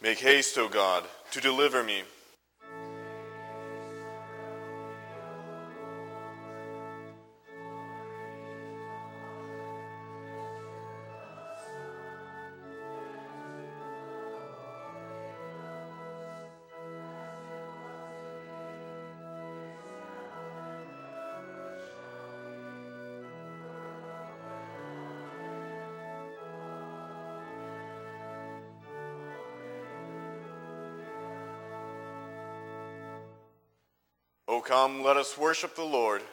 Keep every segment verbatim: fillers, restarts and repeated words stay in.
Make haste, O God, to deliver me. O come, let us worship the Lord.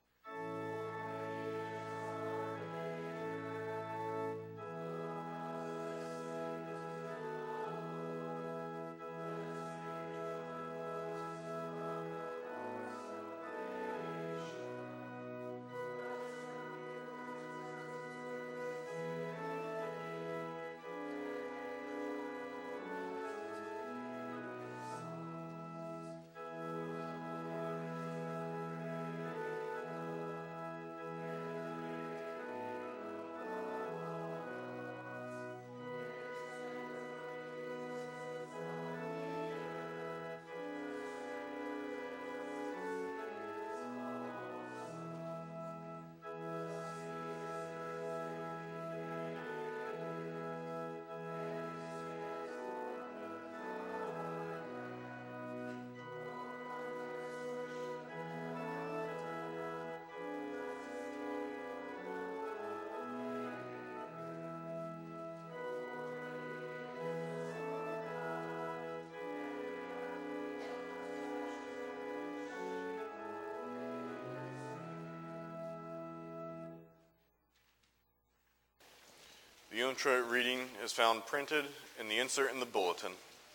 The introit reading is found printed in the insert in the bulletin.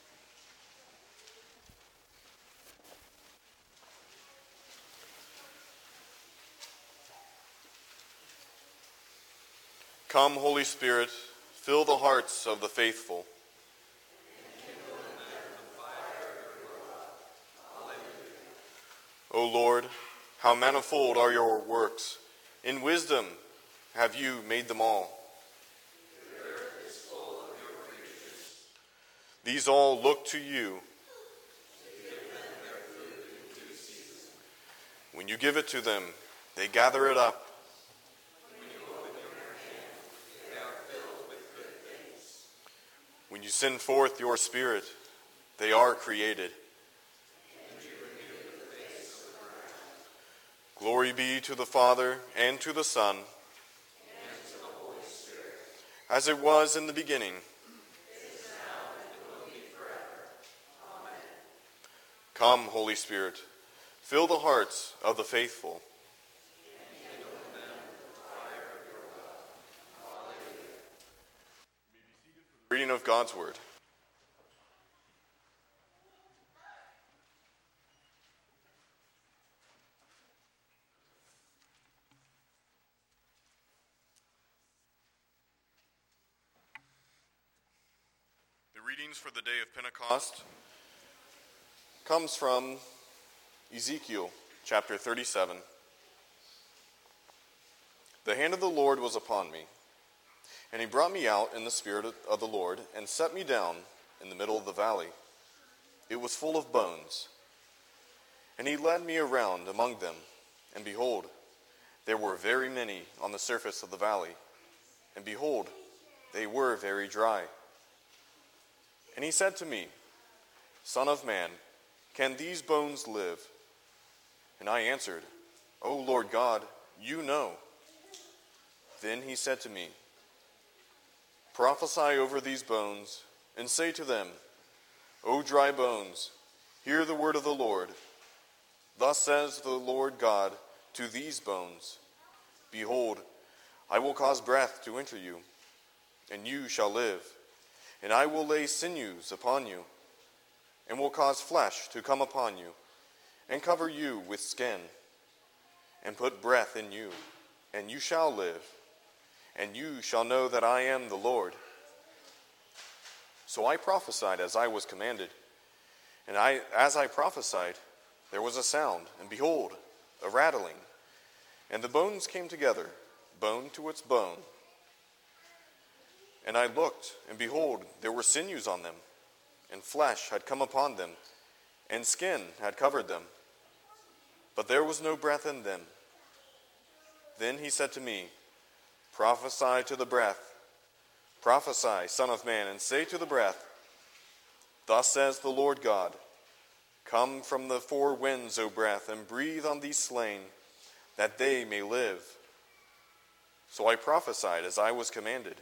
Come, Holy Spirit, fill the hearts of the faithful. O Lord, how manifold are your works! In wisdom have you made them all. These all look to you. When you give it to them, they gather it up. When you send forth your Spirit, they are created. Glory be to the Father, and to the Son, and to the Holy Spirit, as it was in the beginning, is now, and will be forever. Amen. Come, Holy Spirit, fill the hearts of the faithful. And kindle in them the fire of your love. Hallelujah. You may be seated for the reading of God's Word. Readings for the day of Pentecost comes from Ezekiel chapter thirty-seven. The hand of the Lord was upon me, and he brought me out in the spirit of the Lord and set me down in the middle of the valley. It was full of bones. And he led me around among them, and behold, there were very many on the surface of the valley, and behold, they were very dry. And he said to me, Son of man, can these bones live? And I answered, O Lord God, you know. Then he said to me, Prophesy over these bones, and say to them, O dry bones, hear the word of the Lord. Thus says the Lord God to these bones, Behold, I will cause breath to enter you, and you shall live. And I will lay sinews upon you, and will cause flesh to come upon you, and cover you with skin, and put breath in you, and you shall live, and you shall know that I am the Lord. So I prophesied as I was commanded, and I, as I prophesied, there was a sound, and behold, a rattling, and the bones came together, bone to its bone. And I looked, and behold, there were sinews on them, and flesh had come upon them, and skin had covered them, but there was no breath in them. Then he said to me, Prophesy to the breath. Prophesy, Son of man, and say to the breath, Thus says the Lord God, Come from the four winds, O breath, and breathe on these slain, that they may live. So I prophesied as I was commanded.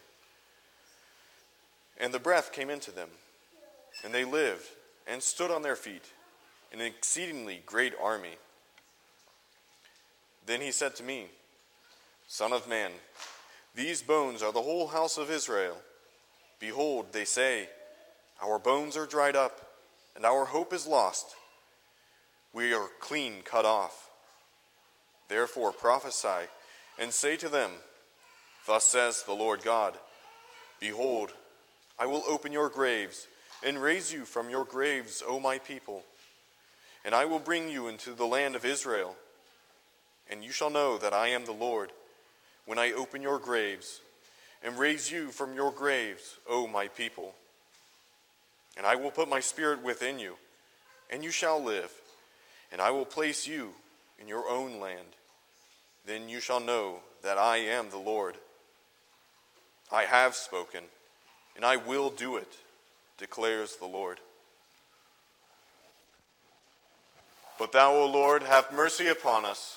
And the breath came into them, and they lived and stood on their feet, an exceedingly great army. Then he said to me, Son of man, these bones are the whole house of Israel. Behold, they say, Our bones are dried up, and our hope is lost. We are clean cut off. Therefore prophesy, and say to them, Thus says the Lord God, Behold, I will open your graves, and raise you from your graves, O my people. And I will bring you into the land of Israel. And you shall know that I am the Lord, when I open your graves, and raise you from your graves, O my people. And I will put my spirit within you, and you shall live, and I will place you in your own land. Then you shall know that I am the Lord. I have spoken, and I will do it, declares the Lord. But thou, O Lord, have mercy upon us.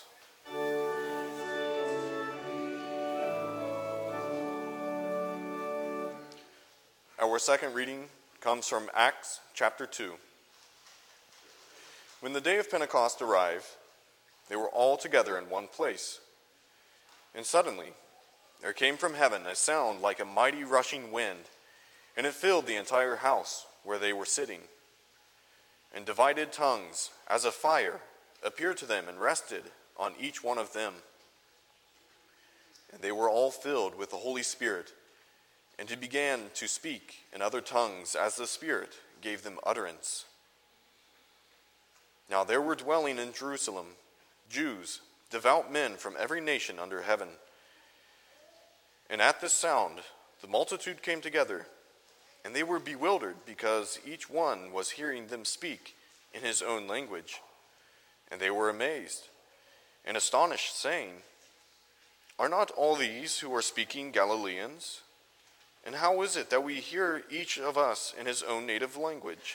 Our second reading comes from Acts chapter two. When the day of Pentecost arrived, they were all together in one place. And suddenly there came from heaven a sound like a mighty rushing wind, and it filled the entire house where they were sitting. And divided tongues, as of fire, appeared to them and rested on each one of them. And they were all filled with the Holy Spirit, and he began to speak in other tongues as the Spirit gave them utterance. Now there were dwelling in Jerusalem Jews, devout men from every nation under heaven. And at this sound the multitude came together, and they were bewildered because each one was hearing them speak in his own language. And they were amazed and astonished, saying, Are not all these who are speaking Galileans? And how is it that we hear each of us in his own native language?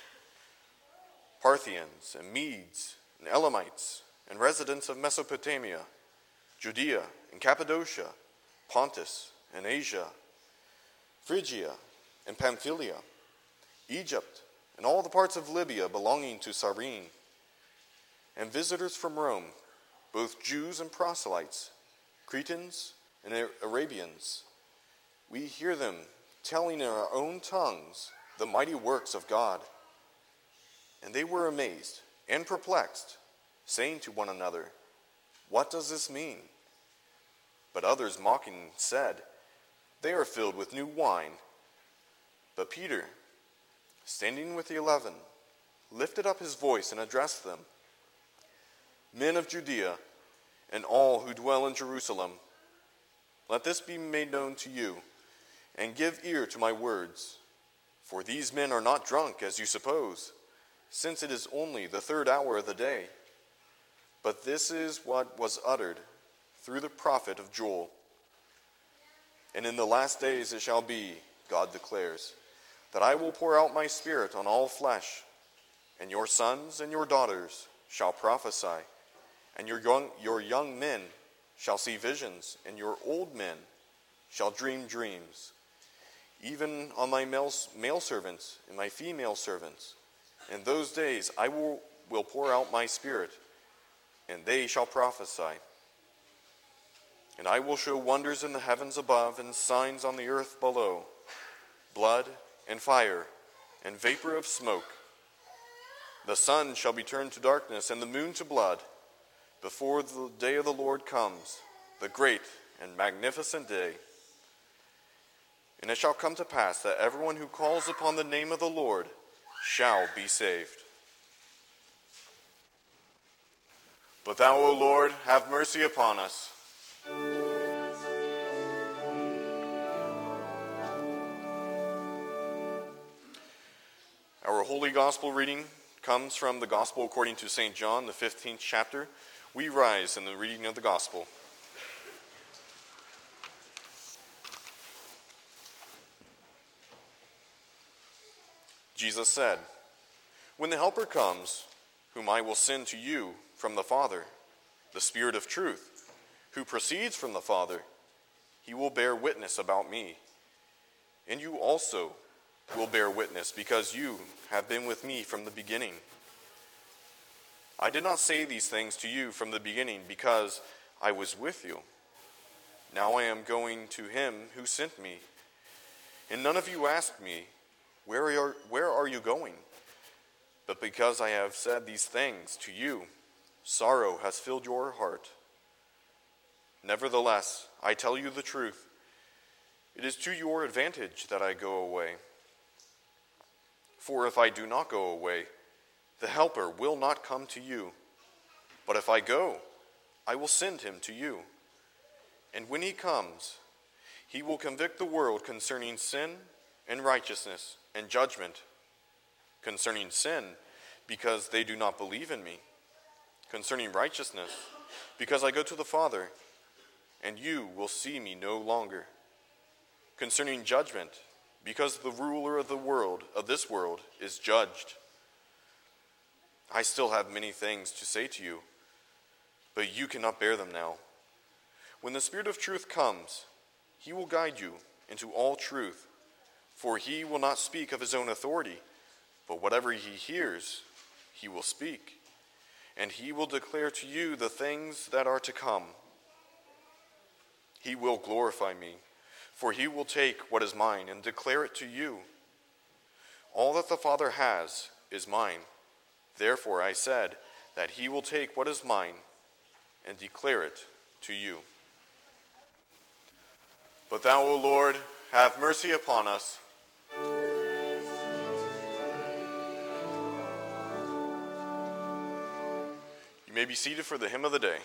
Parthians and Medes and Elamites and residents of Mesopotamia, Judea and Cappadocia, Pontus and Asia, Phrygia and Pamphylia, Egypt and all the parts of Libya belonging to Cyrene, and visitors from Rome, both Jews and proselytes, Cretans and Arabians. We hear them telling in our own tongues the mighty works of God. And they were amazed and perplexed, saying to one another, What does this mean? But others mocking said, They are filled with new wine. But Peter, standing with the eleven, lifted up his voice and addressed them, Men of Judea, and all who dwell in Jerusalem, let this be made known to you, and give ear to my words. For these men are not drunk, as you suppose, since it is only the third hour of the day. But this is what was uttered through the prophet of Joel. And in the last days it shall be, God declares, that I will pour out my spirit on all flesh, and your sons and your daughters shall prophesy, and your young, your young men shall see visions, and your old men shall dream dreams. Even on my male, male servants and my female servants, in those days I will, will pour out my spirit, and they shall prophesy. And I will show wonders in the heavens above and signs on the earth below, blood and fire and vapor of smoke. The sun shall be turned to darkness and the moon to blood, before the day of the Lord comes, the great and magnificent day. And it shall come to pass that everyone who calls upon the name of the Lord shall be saved. But thou, O Lord, have mercy upon us. Our holy gospel reading comes from the Gospel according to Saint John, the fifteenth chapter. We rise in the reading of the gospel. Jesus said, "When the Helper comes, whom I will send to you from the Father, the Spirit of truth, who proceeds from the Father, he will bear witness about me. And you also will bear witness, because you have been with me from the beginning. I did not say these things to you from the beginning because I was with you. Now I am going to him who sent me. And none of you asked me, Where are, where are you going? But because I have said these things to you, sorrow has filled your heart. Nevertheless, I tell you the truth. It is to your advantage that I go away. For if I do not go away, the Helper will not come to you. But if I go, I will send him to you. And when he comes, he will convict the world concerning sin and righteousness and judgment. Concerning sin, because they do not believe in me. Concerning righteousness, because I go to the Father, and you will see me no longer. Concerning judgment, because the ruler of the world, of this world, is judged. I still have many things to say to you, but you cannot bear them now. When the Spirit of truth comes, he will guide you into all truth, for he will not speak of his own authority, but whatever he hears, he will speak, and he will declare to you the things that are to come. He will glorify me, for he will take what is mine and declare it to you. All that the Father has is mine. Therefore I said that he will take what is mine and declare it to you. But thou, O Lord, have mercy upon us. You may be seated for the hymn of the day.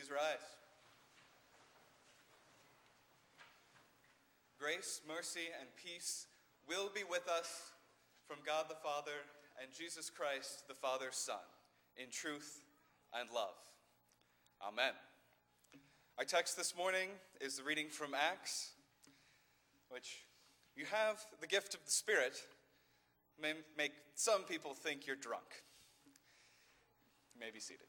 Please rise. Grace, mercy, and peace will be with us from God the Father and Jesus Christ, the Father's Son, in truth and love. Amen. Our text this morning is the reading from Acts, which you have the gift of the Spirit may make some people think you're drunk. You may be seated.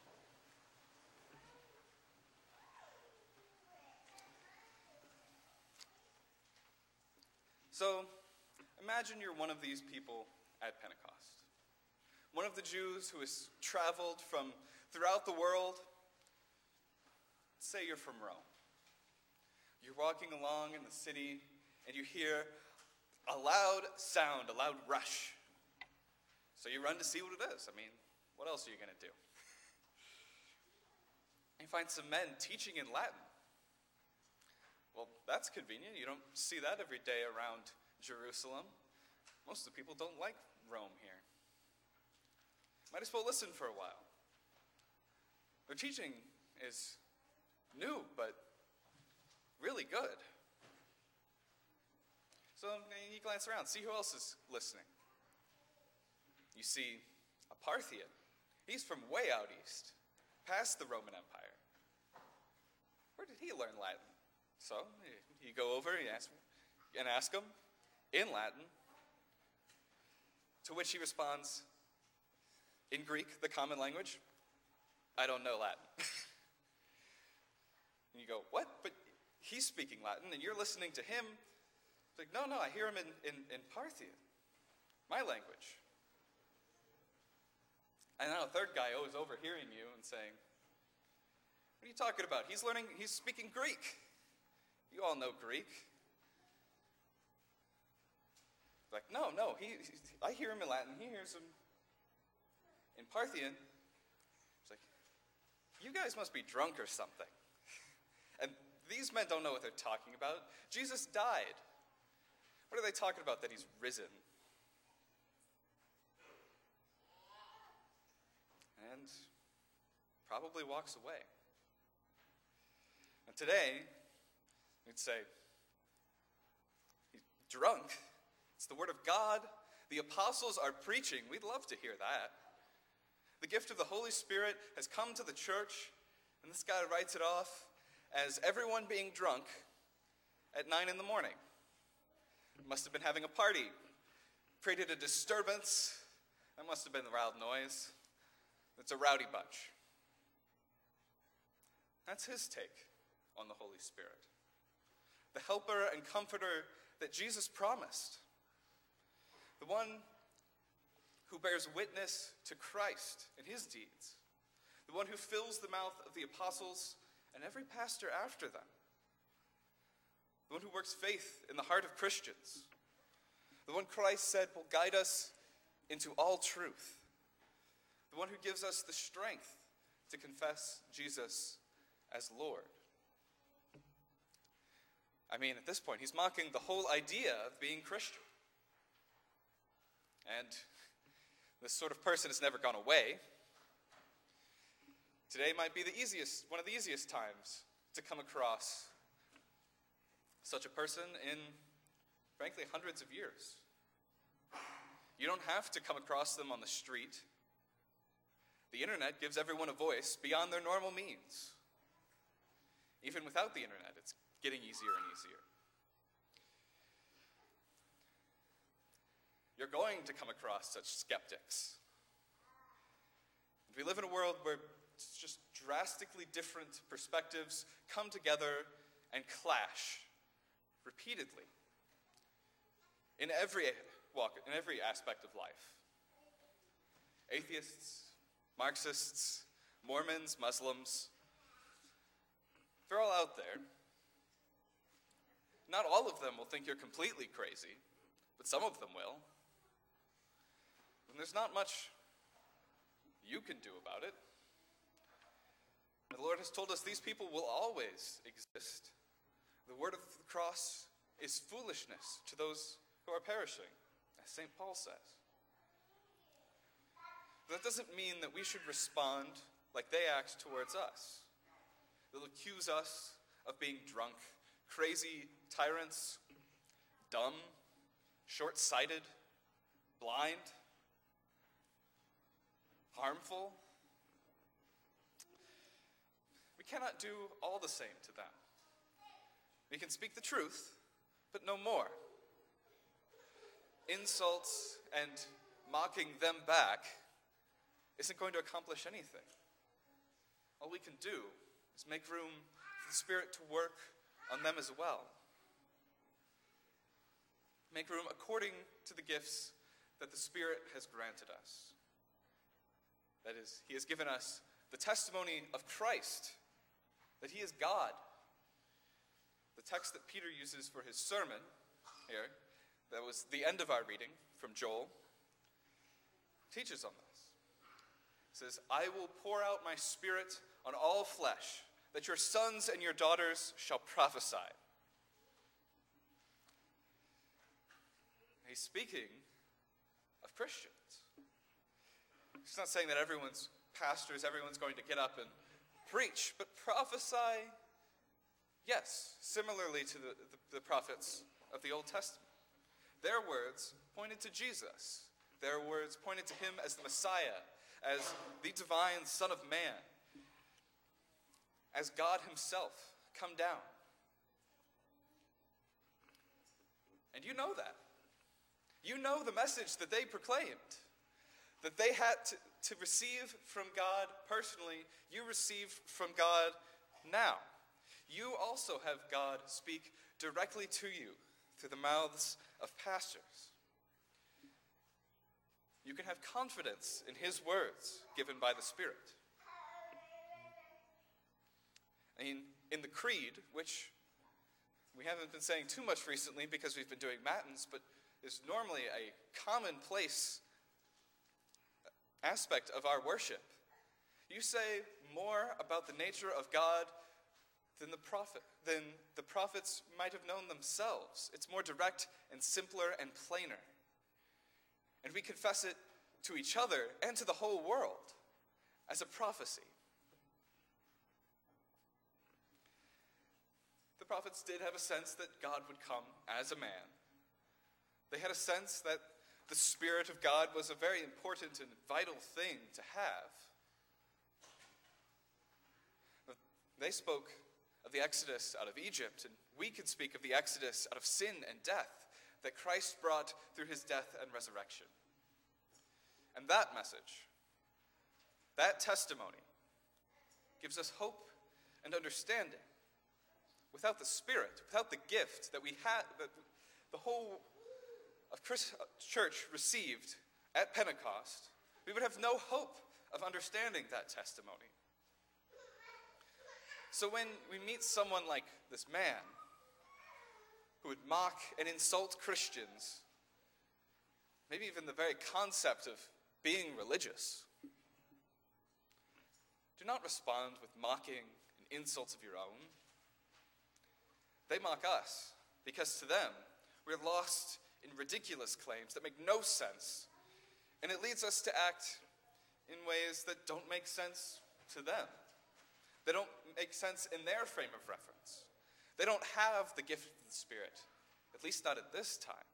So, imagine you're one of these people at Pentecost. One of the Jews who has traveled from throughout the world. Say you're from Rome. You're walking along in the city and you hear a loud sound, a loud rush. So you run to see what it is. I mean, what else are you going to do? You find some men teaching in Latin. Well, that's convenient. You don't see that every day around Jerusalem. Most of the people don't like Rome here. Might as well listen for a while. Their teaching is new, but really good. So you glance around, see who else is listening. You see a Parthian. He's from way out east, past the Roman Empire. Where did he learn Latin? So you go over and ask, and ask him in Latin, to which he responds in Greek, the common language, I don't know Latin. And you go, what? But he's speaking Latin, and you're listening to him. It's like, no, no, I hear him in, in, in Parthian, my language. And now a third guy is overhearing you and saying, what are you talking about? He's learning, he's speaking Greek. You all know Greek. Like, no, no, he, I hear him in Latin, he hears him in Parthian. It's like, you guys must be drunk or something. And these men don't know what they're talking about. Jesus died. What are they talking about that he's risen? And probably walks away. And today, we'd say, he's drunk. It's the word of God. The apostles are preaching. We'd love to hear that. The gift of the Holy Spirit has come to the church, and this guy writes it off as everyone being drunk at nine in the morning. Must have been having a party, created a disturbance. That must have been the loud noise. It's a rowdy bunch. That's his take on the Holy Spirit. The helper and comforter that Jesus promised. The one who bears witness to Christ and his deeds. The one who fills the mouth of the apostles and every pastor after them. The one who works faith in the heart of Christians. The one Christ said will guide us into all truth. The one who gives us the strength to confess Jesus as Lord. I mean, at this point, he's mocking the whole idea of being Christian. And this sort of person has never gone away. Today might be the easiest, one of the easiest times to come across such a person in, frankly, hundreds of years. You don't have to come across them on the street. The internet gives everyone a voice beyond their normal means. Even without the internet, it's getting easier and easier. You're going to come across such skeptics. We live in a world where it's just drastically different perspectives come together and clash repeatedly in every walk, in every aspect of life. Atheists, Marxists, Mormons, Muslims, they're all out there. Not all of them will think you're completely crazy, but some of them will. And there's not much you can do about it. The Lord has told us these people will always exist. The word of the cross is foolishness to those who are perishing, as Saint Paul says. But that doesn't mean that we should respond like they act towards us. They'll accuse us of being drunk, crazy tyrants, dumb, short-sighted, blind, harmful. We cannot do all the same to them. We can speak the truth, but no more. Insults and mocking them back isn't going to accomplish anything. All we can do is make room for the Spirit to work on them as well. Make room according to the gifts that the Spirit has granted us. That is, he has given us the testimony of Christ, that he is God. The text that Peter uses for his sermon here, that was the end of our reading from Joel, teaches on this. It says, I will pour out my Spirit on all flesh, that your sons and your daughters shall prophesy. He's speaking of Christians. He's not saying that everyone's pastors, everyone's going to get up and preach, but prophesy, yes, similarly to the, the, the prophets of the Old Testament. Their words pointed to Jesus. Their words pointed to him as the Messiah, as the divine Son of Man, as God himself come down. And you know that. You know the message that they proclaimed, that they had to, to receive from God personally. You receive from God now. You also have God speak directly to you through the mouths of pastors. You can have confidence in his words given by the Spirit. I mean, in the Creed, which we haven't been saying too much recently because we've been doing Matins, but is normally a commonplace aspect of our worship. You say more about the nature of God than the prophet, than the prophets might have known themselves. It's more direct and simpler and plainer. And we confess it to each other and to the whole world as a prophecy. The prophets did have a sense that God would come as a man. They had a sense that the Spirit of God was a very important and vital thing to have. They spoke of the Exodus out of Egypt, and we could speak of the Exodus out of sin and death that Christ brought through his death and resurrection. And that message, that testimony, gives us hope and understanding. Without the Spirit, without the gift that we had, that the whole of Christ church received at Pentecost, we would have no hope of understanding that testimony. So when we meet someone like this man who would mock and insult Christians, maybe even the very concept of being religious, do not respond with mocking and insults of your own. They mock us because to them we're lost in ridiculous claims that make no sense, and it leads us to act in ways that don't make sense to them. They don't make sense in their frame of reference. They don't have the gift of the Spirit, at least not at this time.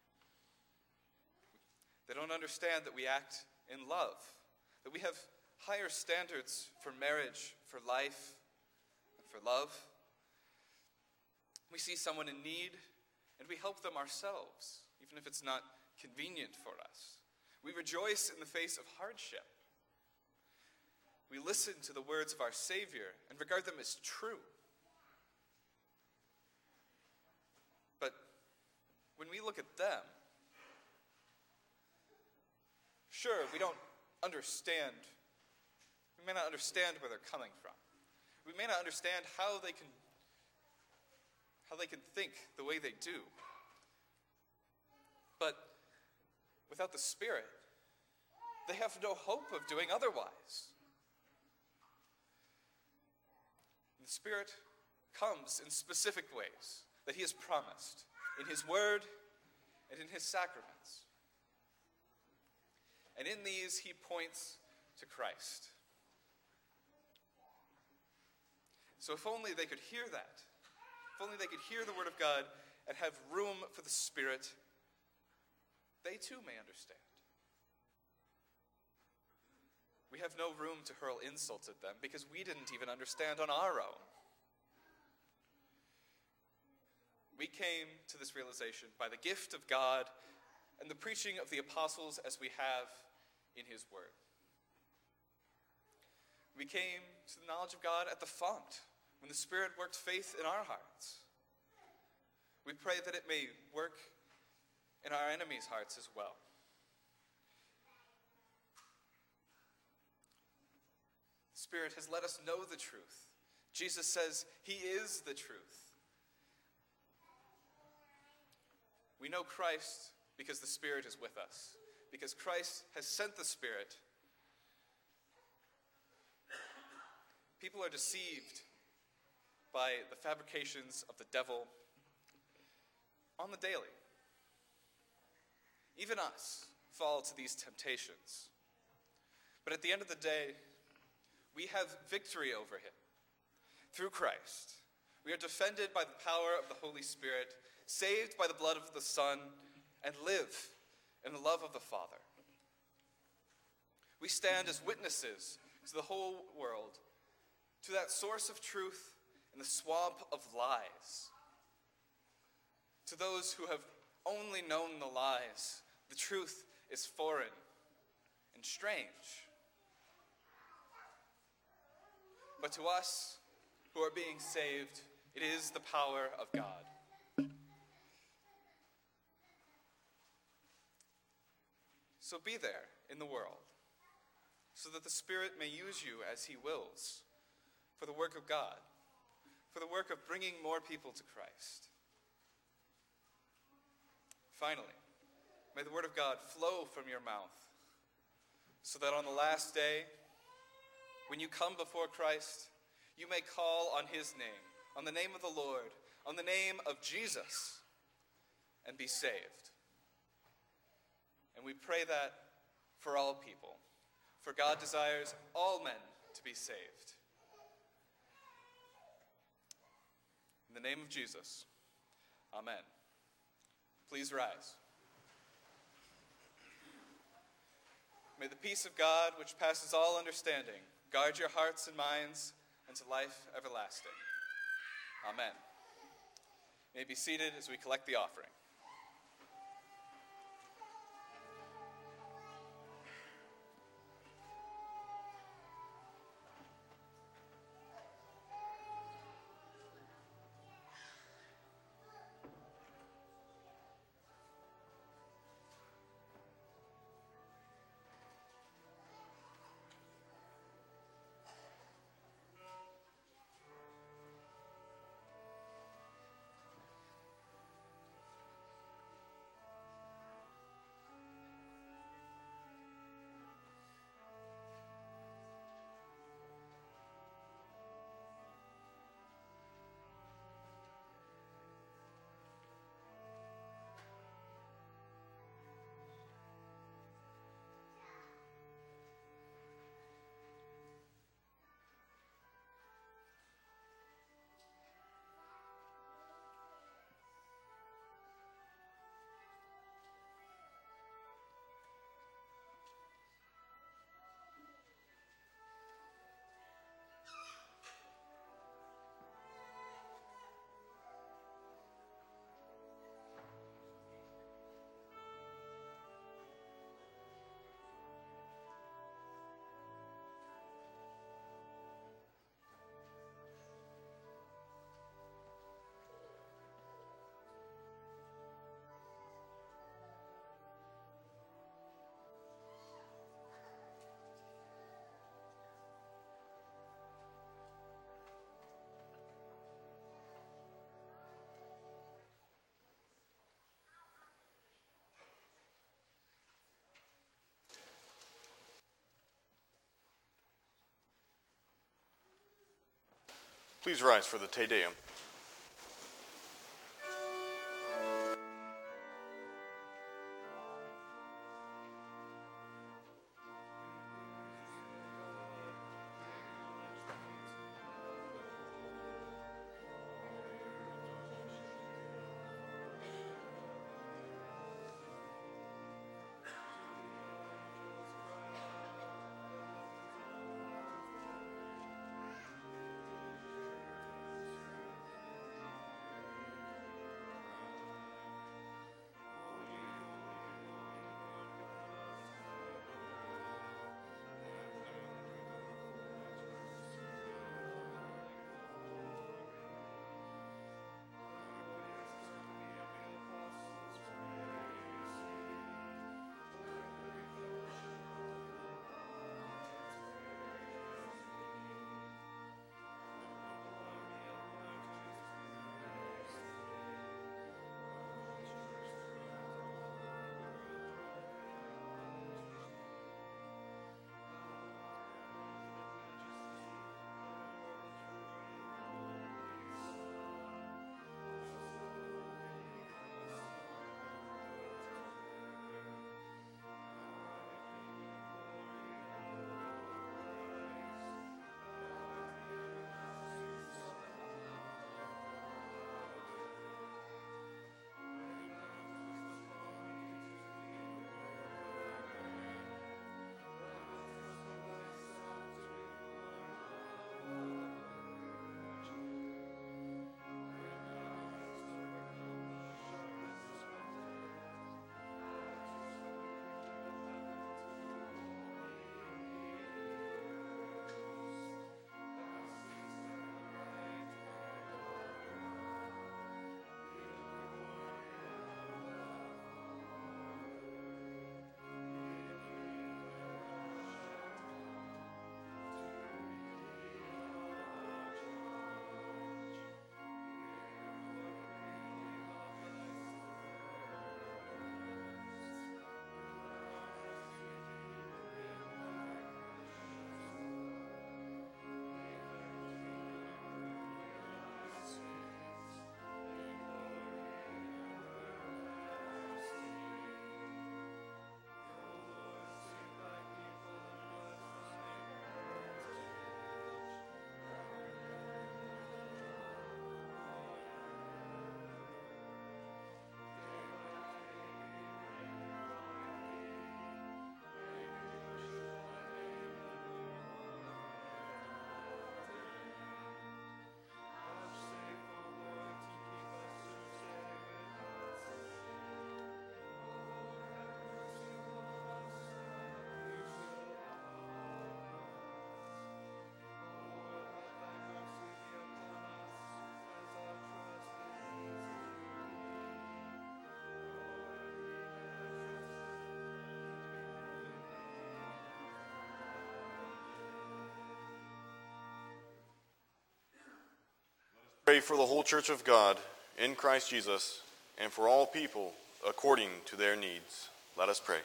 They don't understand that we act in love, that we have higher standards for marriage, for life, and for love. We see someone in need, and we help them ourselves, even if it's not convenient for us. We rejoice in the face of hardship. We listen to the words of our Savior and regard them as true. But when we look at them, sure, we don't understand. We may not understand where they're coming from. We may not understand how they can how they can think the way they do. But without the Spirit, they have no hope of doing otherwise. The Spirit comes in specific ways that he has promised in his word and in his sacraments. And in these, he points to Christ. So if only they could hear that, if only they could hear the word of God and have room for the Spirit, they too may understand. We have no room to hurl insults at them because we didn't even understand on our own. We came to this realization by the gift of God and the preaching of the apostles as we have in his word. We came to the knowledge of God at the font, when the Spirit worked faith in our hearts. We pray that it may work in our enemies' hearts as well. The Spirit has let us know the truth. Jesus says he is the truth. We know Christ because the Spirit is with us, because Christ has sent the Spirit. People are deceived by the fabrications of the devil on the daily. Even us fall to these temptations. But at the end of the day, we have victory over him through Christ. We are defended by the power of the Holy Spirit, saved by the blood of the Son, and live in the love of the Father. We stand as witnesses to the whole world, to that source of truth in the swamp of lies. To those who have only known the lies, the truth is foreign and strange. But to us who are being saved, it is the power of God. So be there in the world, so that the Spirit may use you as he wills, for the work of God, for the work of bringing more people to Christ. Finally, may the word of God flow from your mouth, so that on the last day, when you come before Christ, you may call on his name, on the name of the Lord, on the name of Jesus, and be saved. And we pray that for all people, for God desires all men to be saved. In the name of Jesus, amen. Please rise. May the peace of God, which passes all understanding, guard your hearts and minds unto life everlasting. Amen. You may be seated as we collect the offering. Please rise for the Te Deum. pray for the whole church of God in Christ Jesus and for all people according to their needs. Let us pray.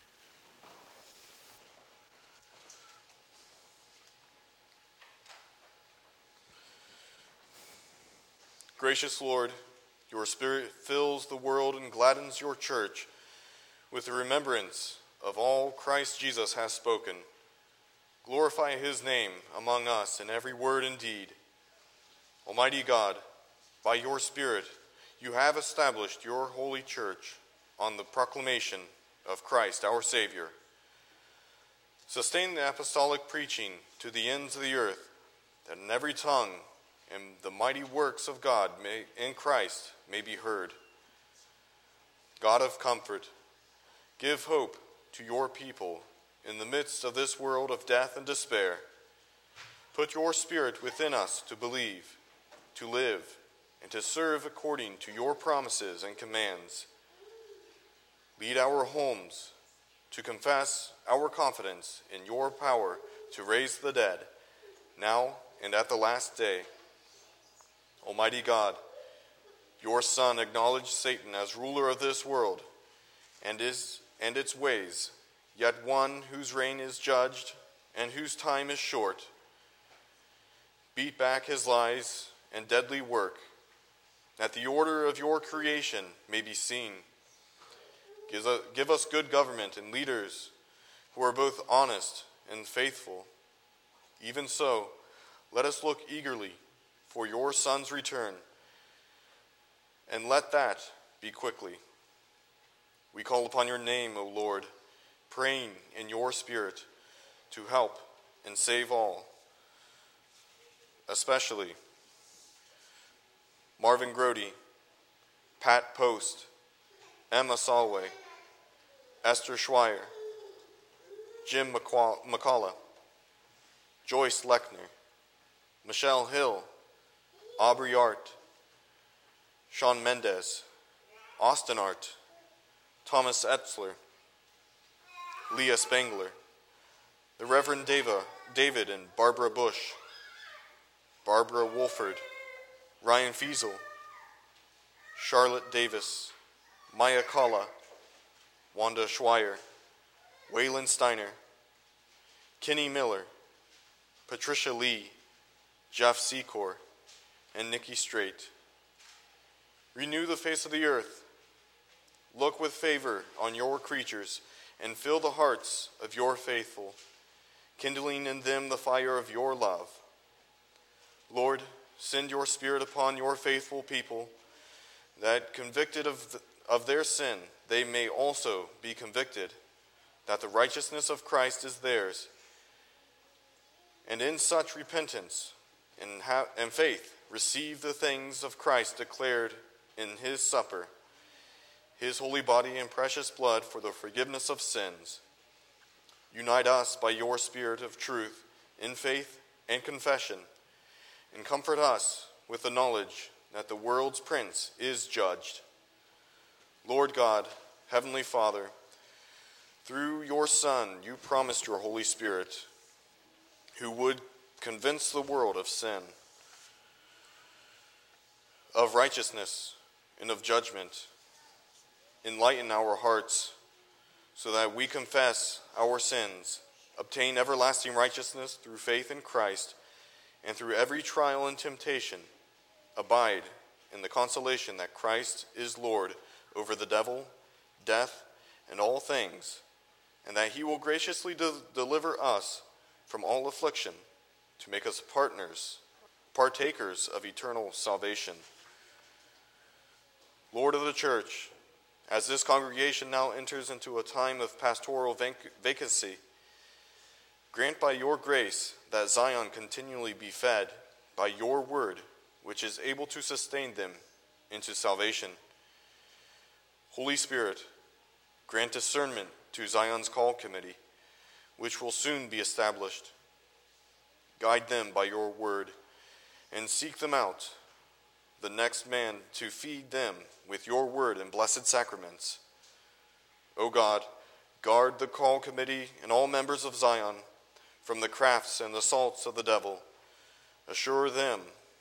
Gracious Lord, your Spirit fills the world and gladdens your church with the remembrance of all Christ Jesus has spoken. Glorify his name among us in every word and deed. Almighty God, by your Spirit, you have established your holy church on the proclamation of Christ our Savior. Sustain the apostolic preaching to the ends of the earth, that in every tongue and the mighty works of God may, in Christ may be heard. God of comfort, give hope to your people in the midst of this world of death and despair. Put your Spirit within us to believe, to live, and to serve according to your promises and commands. Lead our homes to confess our confidence in your power to raise the dead, now and at the last day. Almighty God, your Son acknowledged Satan as ruler of this world and is and its ways, yet one whose reign is judged and whose time is short. Beat back his lies and deadly work, that the order of your creation may be seen. Give us good government and leaders who are both honest and faithful. Even so, let us look eagerly for your Son's return, and let that be quickly. We call upon your name, O Lord, praying in your Spirit to help and save all, especially Marvin Grody, Pat Post, Emma Solway, Esther Schweier, Jim McCullough, Joyce Lechner, Michelle Hill, Aubrey Art, Sean Mendez, Austin Art, Thomas Etzler, Leah Spangler, the Reverend Deva, David and Barbara Bush, Barbara Wolford, Ryan Fiesel, Charlotte Davis, Maya Kalla, Wanda Schweier, Waylon Steiner, Kenny Miller, Patricia Lee, Jeff Secor, and Nikki Strait. Renew the face of the earth. Look with favor on your creatures and fill the hearts of your faithful, kindling in them the fire of your love. Lord, send your Spirit upon your faithful people, that convicted of, the, of their sin, they may also be convicted, that the righteousness of Christ is theirs. And in such repentance and, ha- and faith, receive the things of Christ declared in his supper, his holy body and precious blood for the forgiveness of sins. Unite us by your Spirit of truth in faith and confession, and comfort us with the knowledge that the world's prince is judged. Lord God, Heavenly Father, through your Son you promised your Holy Spirit, who would convince the world of sin, of righteousness, and of judgment. Enlighten our hearts so that we confess our sins, obtain everlasting righteousness through faith in Christ, and through every trial and temptation, abide in the consolation that Christ is Lord over the devil, death, and all things, and that he will graciously de- deliver us from all affliction to make us partners, partakers of eternal salvation. Lord of the church, as this congregation now enters into a time of pastoral vac- vacancy, grant by your grace that Zion continually be fed by your word, which is able to sustain them into salvation. Holy Spirit, grant discernment to Zion's call committee, which will soon be established. Guide them by your word, and seek them out, the next man, to feed them with your word and blessed sacraments. O God, guard the call committee and all members of Zion from the crafts and assaults of the devil. Assure them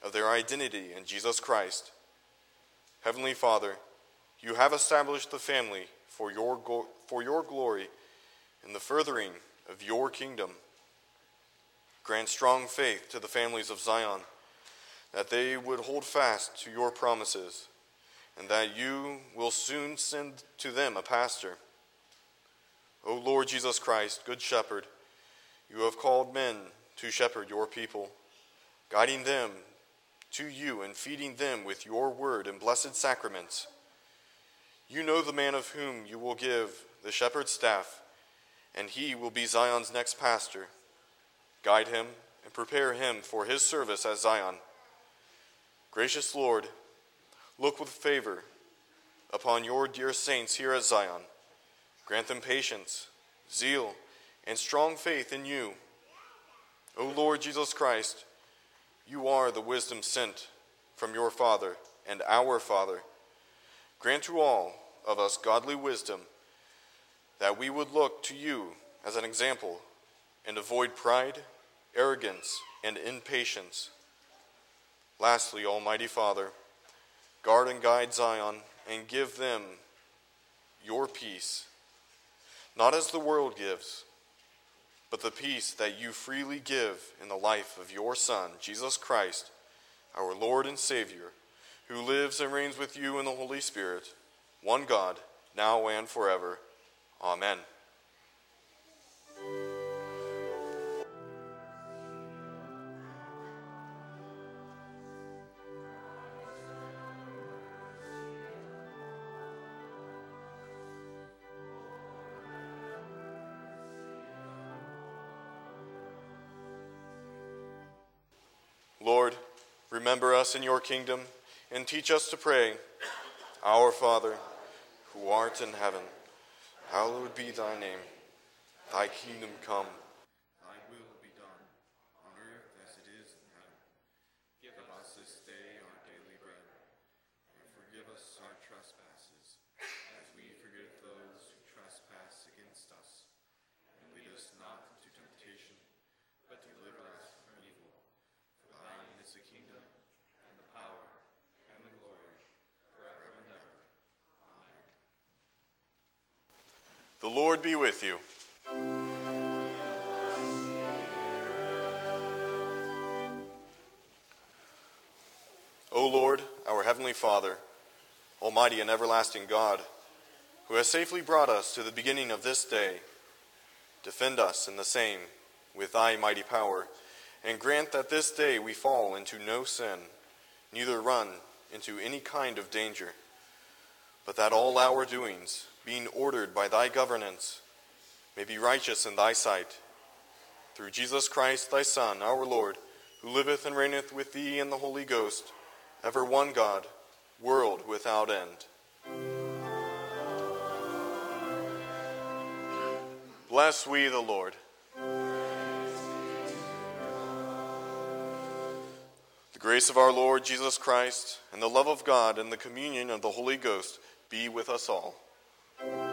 of their identity in Jesus Christ. Heavenly Father, you have established the family for your, go- for your glory in the furthering of your kingdom. Grant strong faith to the families of Zion, that they would hold fast to your promises, and that you will soon send to them a pastor. O Lord Jesus Christ, Good Shepherd, you have called men to shepherd your people, guiding them to you and feeding them with your word and blessed sacraments. You know the man of whom you will give the shepherd's staff, and he will be Zion's next pastor. Guide him and prepare him for his service at Zion. Gracious Lord, look with favor upon your dear saints here at Zion. Grant them patience, zeal, and strong faith in you. O Lord Jesus Christ, you are the wisdom sent from your Father and our Father. Grant to all of us godly wisdom, that we would look to you as an example and avoid pride, arrogance, and impatience. Lastly, Almighty Father, guard and guide Zion and give them your peace, not as the world gives, but the peace that you freely give in the life of your Son, Jesus Christ, our Lord and Savior, who lives and reigns with you in the Holy Spirit, one God, now and forever. Amen. Lord, remember us in your kingdom and teach us to pray. Our Father, who art in heaven, hallowed be thy name. Thy kingdom come. Thy will be done, on earth as it is in heaven. Give us this day our daily bread, and forgive us our trespasses, as we forgive those who trespass against us. And lead us not into temptation, but deliver us from evil. For thine is the kingdom, and the power, and the glory, forever and ever. Amen. The Lord be with you. O Lord, our heavenly Father, almighty and everlasting God, who has safely brought us to the beginning of this day, defend us in the same with thy mighty power, and grant that this day we fall into no sin, neither run into any kind of danger, but that all our doings, being ordered by thy governance, may be righteous in thy sight. Through Jesus Christ, thy Son, our Lord, who liveth and reigneth with thee in the Holy Ghost, ever one God, world without end. Bless we the Lord. The grace of our Lord Jesus Christ, and the love of God, and the communion of the Holy Ghost be with us all.